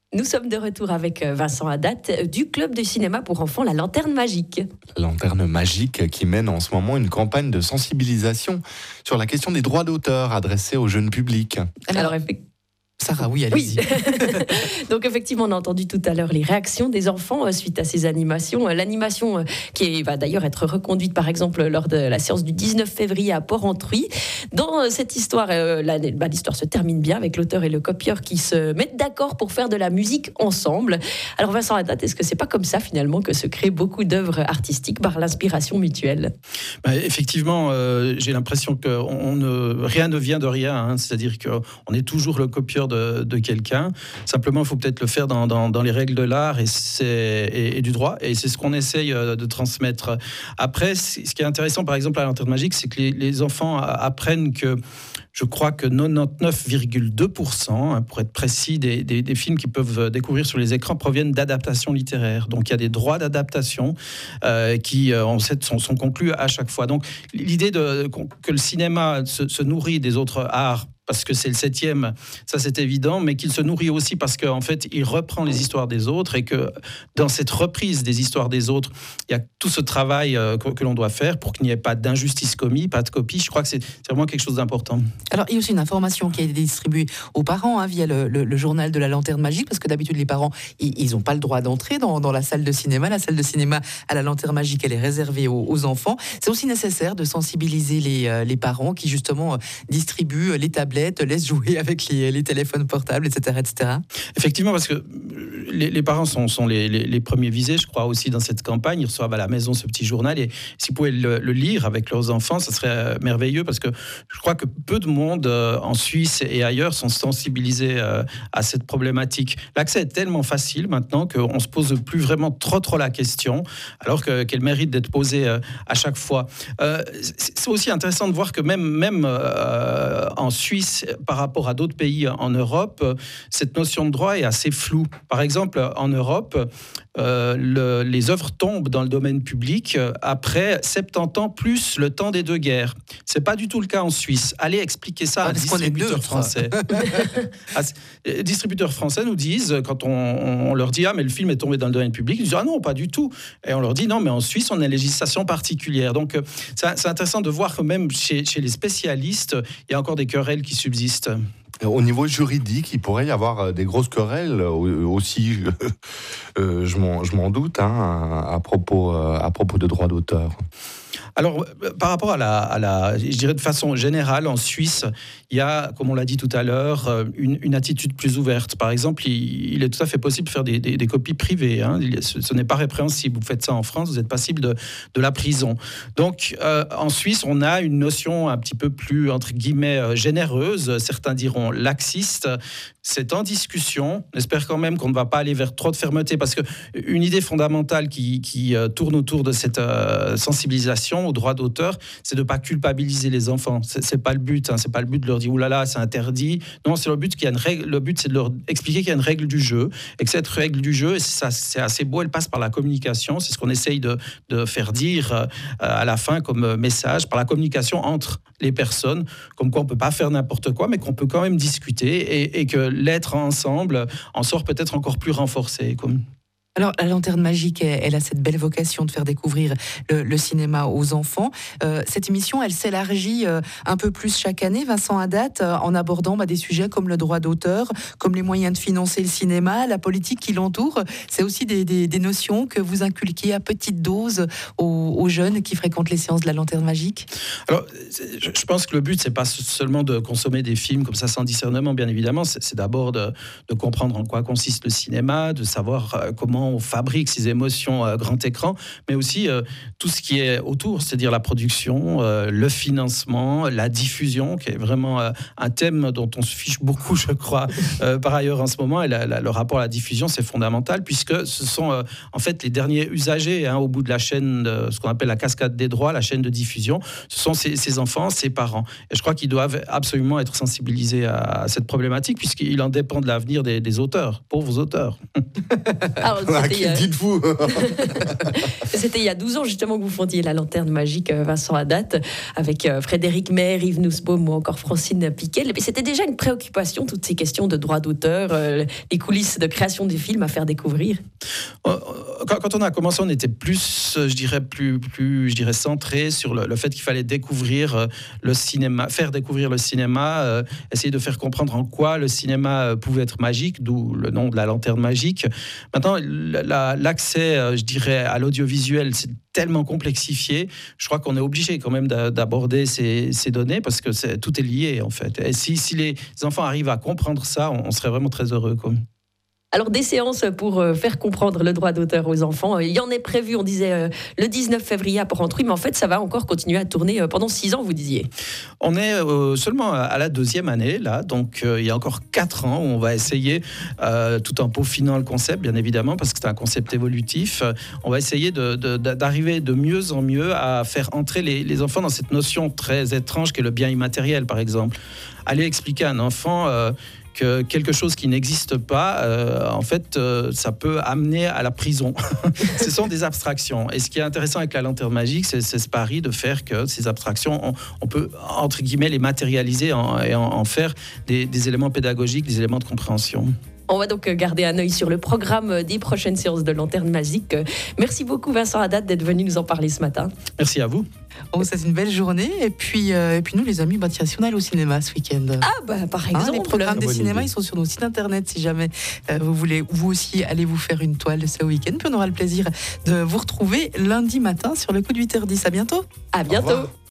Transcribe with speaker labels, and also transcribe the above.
Speaker 1: Nous sommes de retour avec Vincent Haddad du club de cinéma pour enfants La Lanterne Magique.
Speaker 2: La Lanterne Magique qui mène en ce moment une campagne de sensibilisation sur la question des droits d'auteur adressée au jeune public.
Speaker 1: Alors,
Speaker 3: Sarah, oui, allez-y.
Speaker 1: Oui. Donc effectivement, on a entendu tout à l'heure les réactions des enfants suite à ces animations. L'animation qui va d'ailleurs être reconduite, par exemple, lors de la séance du 19 février à Port-Entruy. Dans cette histoire, l'histoire se termine bien avec l'auteur et le copieur qui se mettent d'accord pour faire de la musique ensemble. Alors Vincent Haddad, est-ce que c'est pas comme ça finalement que se créent beaucoup d'œuvres artistiques par l'inspiration mutuelle ?
Speaker 4: Effectivement, j'ai l'impression que rien ne vient de rien. Hein. C'est-à-dire qu'on est toujours le copieur de quelqu'un. Simplement, il faut peut-être le faire dans les règles de l'art et du droit. Et c'est ce qu'on essaye de transmettre. Après, ce qui est intéressant, par exemple, à la Lanterne Magique, c'est que les enfants apprennent que, je crois que 99,2%, pour être précis, des films qu'ils peuvent découvrir sur les écrans proviennent d'adaptations littéraires. Donc, il y a des droits d'adaptation qui sont conclus à chaque fois. Donc, l'idée que le cinéma se nourrit des autres arts, parce que c'est le 7e, ça c'est évident, mais qu'il se nourrit aussi parce qu'en fait, il reprend les histoires des autres et que dans cette reprise des histoires des autres, il y a tout ce travail que l'on doit faire pour qu'il n'y ait pas d'injustice commise, pas de copie. Je crois que c'est vraiment quelque chose d'important.
Speaker 3: Alors, il y a aussi une information qui a été distribuée aux parents via le journal de la Lanterne Magique, parce que d'habitude, les parents, ils n'ont pas le droit d'entrer dans la salle de cinéma. La salle de cinéma à la Lanterne Magique, elle est réservée aux enfants. C'est aussi nécessaire de sensibiliser les parents qui, justement, distribuent les tablettes, laisse jouer avec les téléphones portables, etc., etc.
Speaker 4: Effectivement, parce que les parents sont les premiers visés, je crois, aussi dans cette campagne. Ils reçoivent à la maison ce petit journal et s'ils pouvaient le lire avec leurs enfants, ça serait merveilleux parce que je crois que peu de monde en Suisse et ailleurs sont sensibilisés à cette problématique. L'accès est tellement facile maintenant qu'on se pose plus vraiment trop la question, alors qu'elle mérite d'être posée à chaque fois. C'est aussi intéressant de voir que même en Suisse, par rapport à d'autres pays en Europe, cette notion de droit est assez floue. Par exemple, en Europe, les œuvres tombent dans le domaine public après 70 ans plus le temps des deux guerres. C'est pas du tout le cas en Suisse. Allez expliquer ça à un distributeur français. Les distributeurs français nous disent, quand on leur dit « Ah, mais le film est tombé dans le domaine public », ils disent « Ah non, pas du tout ». Et on leur dit « Non, mais en Suisse, on a une législation particulière ». Donc, c'est intéressant de voir que même chez les spécialistes, il y a encore des querelles qui subsistent.
Speaker 2: Au niveau juridique, il pourrait y avoir des grosses querelles aussi, je m'en doute, à propos de droits d'auteur.
Speaker 4: Alors, par rapport je dirais de façon générale, en Suisse, il y a, comme on l'a dit tout à l'heure, une attitude plus ouverte. Par exemple, il est tout à fait possible de faire des copies privées. Hein. Ce n'est pas répréhensible. Vous faites ça en France, vous êtes passible de la prison. Donc, en Suisse, on a une notion un petit peu plus, entre guillemets, généreuse. Certains diront laxiste. C'est en discussion. J'espère quand même qu'on ne va pas aller vers trop de fermeté, parce qu'une idée fondamentale qui tourne autour de cette sensibilisation aux droits d'auteur, c'est de ne pas culpabiliser les enfants. C'est pas le but. Hein. C'est pas le but de leur dire « oulala, c'est interdit ». Non, c'est le but qu'il y a une règle. Le but, c'est de leur expliquer qu'il y a une règle du jeu et que cette règle du jeu, et ça, c'est assez beau, elle passe par la communication. C'est ce qu'on essaye de faire dire à la fin comme message, par la communication entre les personnes, comme quoi on ne peut pas faire n'importe quoi, mais qu'on peut quand même discuter et que l'être ensemble en sort peut-être encore plus renforcé.
Speaker 3: Alors, la Lanterne Magique, elle a cette belle vocation de faire découvrir le cinéma aux enfants. Cette émission, elle s'élargit un peu plus chaque année, Vincent Haddad, en abordant des sujets comme le droit d'auteur, comme les moyens de financer le cinéma, la politique qui l'entoure. C'est aussi des notions que vous inculquez à petite dose aux jeunes qui fréquentent les séances de la Lanterne Magique.
Speaker 4: Alors, je pense que le but, c'est pas seulement de consommer des films comme ça sans discernement, bien évidemment. C'est d'abord de comprendre en quoi consiste le cinéma, de savoir comment on fabrique ces émotions à grand écran, mais aussi tout ce qui est autour, c'est-à-dire la production, le financement, la diffusion, qui est vraiment un thème dont on se fiche beaucoup, je crois, par ailleurs en ce moment. Et le rapport à la diffusion, c'est fondamental, puisque ce sont en fait les derniers usagers au bout de la chaîne, ce qu'on appelle la cascade des droits, la chaîne de diffusion. Ce sont ces enfants, ces parents. Et je crois qu'ils doivent absolument être sensibilisés à cette problématique, puisqu'il en dépend de l'avenir des auteurs, pauvres auteurs.
Speaker 1: Alors,
Speaker 2: À qui dites-vous?
Speaker 1: C'était il y a 12 ans justement que vous fondiez la Lanterne Magique, Vincent Haddad, avec Frédéric Maire, Yves Nussbaum ou encore Francine Piquet. Et c'était déjà une préoccupation, toutes ces questions de droit d'auteur, les coulisses de création du film à faire découvrir.
Speaker 4: Quand on a commencé, on était plus, je dirais, centré sur le fait qu'il fallait découvrir le cinéma, faire découvrir le cinéma, essayer de faire comprendre en quoi le cinéma pouvait être magique, d'où le nom de la Lanterne Magique. Maintenant, l'accès, je dirais, à l'audiovisuel, c'est tellement complexifié. Je crois qu'on est obligé quand même d'aborder ces données parce que tout est lié en fait. Et si les enfants arrivent à comprendre ça, on serait vraiment très heureux.
Speaker 1: Alors, des séances pour faire comprendre le droit d'auteur aux enfants, il y en est prévu, on disait, le 19 février à Porrentruy, mais en fait, ça va encore continuer à tourner pendant 6 ans, vous disiez.
Speaker 4: On est seulement à la 2e année, là, donc il y a encore 4 ans où on va essayer, tout en peaufinant le concept, bien évidemment, parce que c'est un concept évolutif, on va essayer d'arriver de mieux en mieux à faire entrer les enfants dans cette notion très étrange qu'est le bien immatériel, par exemple. Aller expliquer à un enfant... que quelque chose qui n'existe pas, en fait, ça peut amener à la prison. Ce sont des abstractions. Et ce qui est intéressant avec la Lanterne Magique, c'est ce pari de faire que ces abstractions, on peut, entre guillemets, les matérialiser et en faire des éléments pédagogiques, des éléments de compréhension.
Speaker 1: On va donc garder un œil sur le programme des prochaines séances de Lanterne Magique. Merci beaucoup Vincent Haddad d'être venu nous en parler ce matin.
Speaker 4: Merci à vous.
Speaker 3: On vous souhaite une belle journée. Et puis nous, les amis, tiens, si on allait au cinéma ce week-end.
Speaker 1: Par exemple.
Speaker 3: Les programmes des cinémas, ils sont sur nos sites internet. Si jamais vous voulez, vous aussi, allez vous faire une toile ce week-end. Puis on aura le plaisir de vous retrouver lundi matin sur le coup de 8h10. À bientôt.
Speaker 1: À bientôt.